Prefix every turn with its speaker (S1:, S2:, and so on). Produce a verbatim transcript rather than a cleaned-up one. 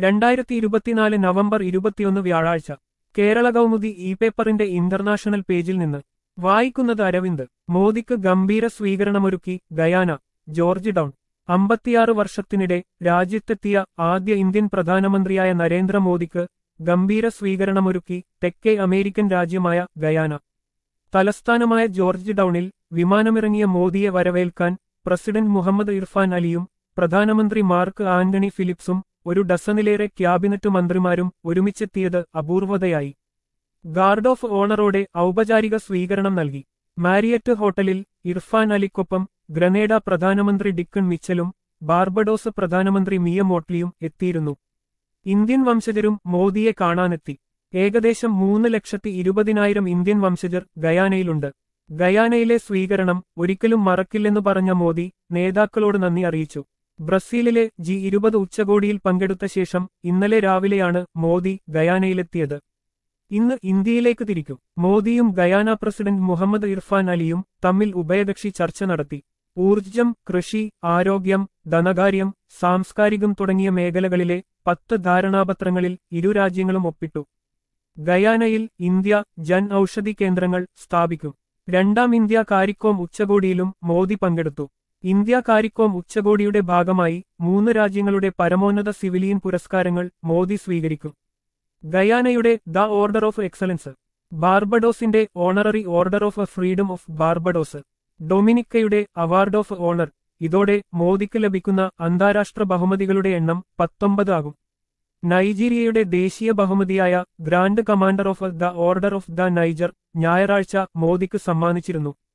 S1: രണ്ടായിരത്തി ഇരുപത്തിനാല് നവംബർ ഇരുപത്തിയൊന്ന് വ്യാഴാഴ്ച കേരള കൗമുദി ഇ പേപ്പറിന്റെ ഇന്റർനാഷണൽ പേജിൽ നിന്ന് വായിക്കുന്നത് അരവിന്ദ്. മോദിക്ക് ഗംഭീര സ്വീകരണമൊരുക്കി ഗയാന. George town. അമ്പത്തിയാറ് വർഷത്തിനിടെ രാജ്യത്തെത്തിയ ആദ്യ ഇന്ത്യൻ പ്രധാനമന്ത്രിയായ നരേന്ദ്രമോദിക്ക് ഗംഭീര സ്വീകരണമൊരുക്കി തെക്കേ അമേരിക്കൻ രാജ്യമായ ഗയാന. തലസ്ഥാനമായ ജോർജ് ടൗണിൽ വിമാനമിറങ്ങിയ മോദിയെ വരവേൽക്കാൻ പ്രസിഡന്റ് മുഹമ്മദ് ഇർഫാൻ അലിയും പ്രധാനമന്ത്രി മാർക്ക് ആന്റണി ഫിലിപ്സും ഒരു ഡസനിലേറെ ക്യാബിനറ്റ് മന്ത്രിമാരും ഒരുമിച്ചെത്തിയത് അപൂർവതയായി. ഗാർഡ് ഓഫ് ഓണറോടെ ഔപചാരിക സ്വീകരണം നൽകി. മാരിയറ്റ് ഹോട്ടലിൽ ഇർഫാൻ അലിക്കൊപ്പം ഗ്രനേഡ പ്രധാനമന്ത്രി ഡിക്കൺ മിച്ചലും ബാർബഡോസ് പ്രധാനമന്ത്രി മിയ മോട്ട്ലിയും എത്തിയിരുന്നു. ഇന്ത്യൻ വംശജരും മോദിയെ കാണാനെത്തി. ഏകദേശം മൂന്ന് ലക്ഷത്തി ഇരുപതിനായിരം ഇന്ത്യൻ വംശജർ ഗയാനയിലുണ്ട്. ഗയാനയിലെ സ്വീകരണം ഒരിക്കലും മറക്കില്ലെന്നു പറഞ്ഞ മോദി നേതാക്കളോട് നന്ദി അറിയിച്ചു. ബ്രസീലിലെ ജി ഇരുപത് ഉച്ചകോടിയിൽ പങ്കെടുത്ത ശേഷം ഇന്നലെ രാവിലെയാണ് മോദി ഗയാനയിലെത്തിയത്. ഇന്ന് ഇന്ത്യയിലേക്ക് തിരിക്കും. മോദിയും ഗയാന പ്രസിഡന്റ് മുഹമ്മദ് ഇർഫാൻ അലിയും തമ്മിൽ ഉഭയകക്ഷി ചർച്ച നടത്തി. ഊർജ്ജം, കൃഷി, ആരോഗ്യം, ധനകാര്യം, സാംസ്കാരികം തുടങ്ങിയ മേഖലകളിലെ പത്ത് ധാരണാപത്രങ്ങളിൽ ഇരു രാജ്യങ്ങളും ഒപ്പിട്ടു. ഗയാനയിൽ ഇന്ത്യ ജൻ ഔഷധി കേന്ദ്രങ്ങൾ സ്ഥാപിക്കും. രണ്ടാം ഇന്ത്യ കാരിക്കോം ഉച്ചകോടിയിലും മോദി പങ്കെടുത്തു. ഇന്ത്യ കാരിക്കോം ഉച്ചകോടിയുടെ ഭാഗമായി മൂന്ന് രാജ്യങ്ങളുടെ പരമോന്നത സിവിലിയൻ പുരസ്കാരങ്ങൾ മോദി സ്വീകരിക്കും. ഗയാനയുടെ ദ ഓർഡർ ഓഫ് എക്സലൻസ്, ബാർബഡോസിന്റെ honorary order of freedom of Barbados, ഡൊമിനിക്കയുടെ അവാർഡ് ഓഫ് ഓണർ. ഇതോടെ മോദിക്ക് ലഭിക്കുന്ന അന്താരാഷ്ട്ര ബഹുമതികളുടെ എണ്ണം പത്തൊമ്പത് ആകും. നൈജീരിയയുടെ ദേശീയ ബഹുമതിയായ grand commander of the order of the Niger ഞായറാഴ്ച മോദിക്ക് സമ്മാനിച്ചിരുന്നു.